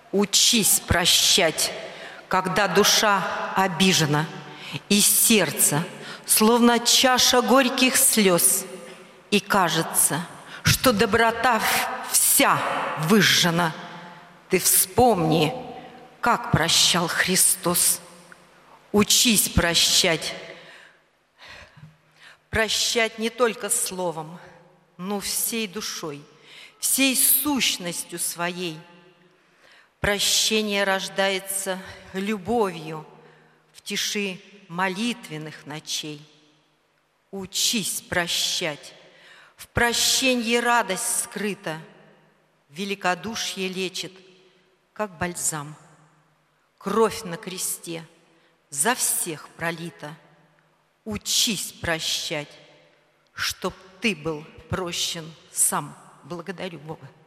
Учись прощать, когда душа обижена, и сердце, словно чаша горьких слез, и кажется, что доброта вся выжжена. Ты вспомни, как прощал Христос. Учись прощать. Прощать не только словом, но всей душой, всей сущностью своей. Прощение рождается любовью в тиши молитвенных ночей. Учись прощать. В прощенье радость скрыта, великодушие лечит, как бальзам. Кровь на кресте за всех пролита. Учись прощать, чтоб ты был прощен сам. Благодарю Бога.